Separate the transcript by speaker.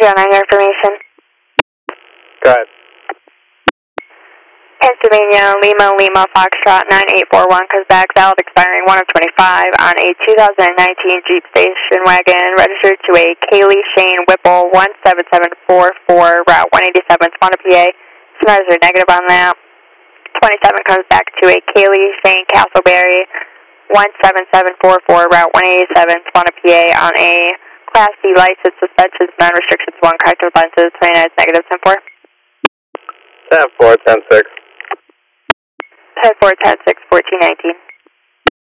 Speaker 1: on your information.
Speaker 2: Go ahead.
Speaker 1: Pennsylvania, Lima, Lima, Foxtrot 9841, comes back, valid expiring 1 of 25 on a 2019 Jeep station wagon, registered to a Kaylee Shane Whipple 17744, Route 187, Swana, PA. Scenarios are negative on that. 27 comes back to a Kaylee Shane Castleberry 17744, Route 187, Swana, PA, on a Class C license, suspensions, non-restrictions, 1 corrective lenses, 29 is negative, 10-4.
Speaker 2: 10-4, 10-6.
Speaker 1: 10-4, 10-6, 14-19.